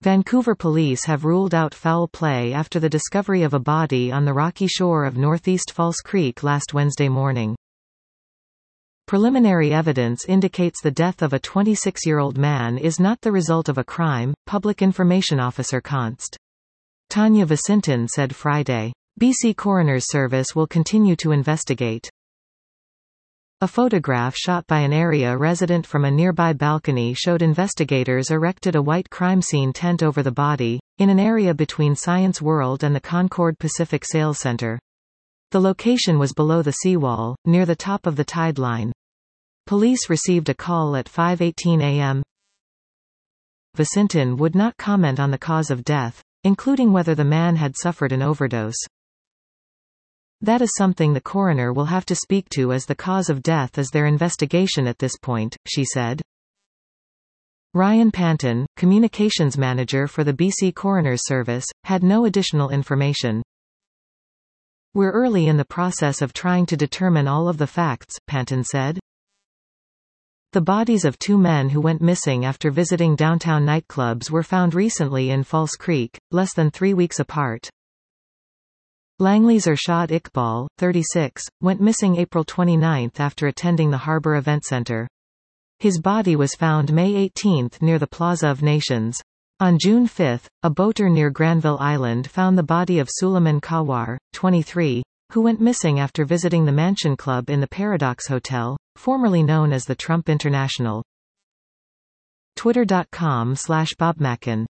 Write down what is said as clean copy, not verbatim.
Vancouver police have ruled out foul play after the discovery of a body on the rocky shore of northeast False Creek last Wednesday morning. Preliminary evidence indicates the death of a 26-year-old man is not the result of a crime, Public Information Officer Const. Tanya Visinton said Friday. BC Coroner's Service will continue to investigate. A photograph shot by an area resident from a nearby balcony showed investigators erected a white crime scene tent over the body, in an area between Science World and the Concord Pacific Sales Center. The location was below the seawall, near the top of the tide line. Police received a call at 5:18 a.m. Visinton would not comment on the cause of death, including whether the man had suffered an overdose. That is something the coroner will have to speak to, as the cause of death is their investigation at this point, she said. Ryan Panton, communications manager for the BC Coroner's Service, had no additional information. We're early in the process of trying to determine all of the facts, Panton said. The bodies of two men who went missing after visiting downtown nightclubs were found recently in False Creek, less than 3 weeks apart. Langley Zershad Iqbal, 36, went missing April 29 after attending the Harbor Event Center. His body was found May 18 near the Plaza of Nations. On June 5, a boater near Granville Island found the body of Suleiman Kawar, 23, who went missing after visiting the Mansion Club in the Paradox Hotel, formerly known as the Trump International. Twitter.com/BobMacken